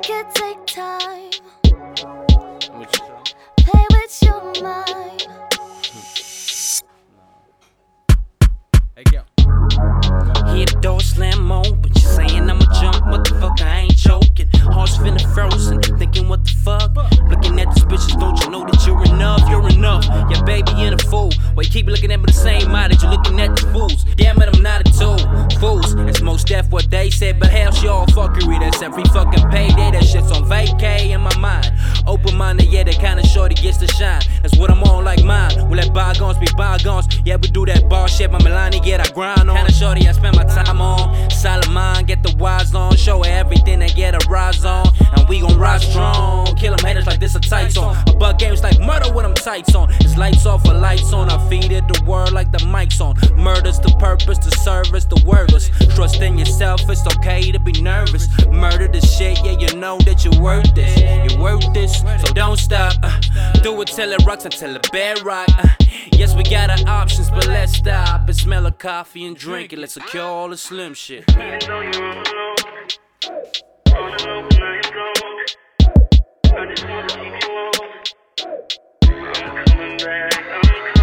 Make it take time. Play with your mind. Hey, yo. Hear the door slam open. She saying I'ma jump, motherfucker, I ain't joking. Heart's finna frozen, thinking what the fuck. Looking at these bitches, don't you know that you're enough? You're enough, yeah, baby, you're a fool. Why you keep looking at me the same eye that you're looking at the fools? Damn it, I'm not a tool. Fools, it's most deaf what they said, but hell's y'all fuckery. That's every fucking payday, that shit's on vacay in my mind. Open minded, yeah, that kinda shorty gets to shine. That's what I'm on, like mine. We'll let bygones be bygones. Yeah, we do that bar shit, my Milani get our grind on. Kinda shorty I spend my time on. Solid mind, get the wise on. Show her everything they get a rise on. And we gon' rise strong. Kill them haters like this a tight song. A bug games like murder with them tights on. It's lights off or lights on. I feed it the word like the mic's on. Murder's the purpose, the service, the wordless. Trust in yourself, it's okay to be nervous. Murder the shit, yeah, you know that you're worth this. You're worth this, so don't stop. Do it till it rocks until the bed rock. Yes, we got our options, but let's stop and smell a coffee and drink it. Let's secure all the slim shit. I just wanna keep you warm. I'm coming back.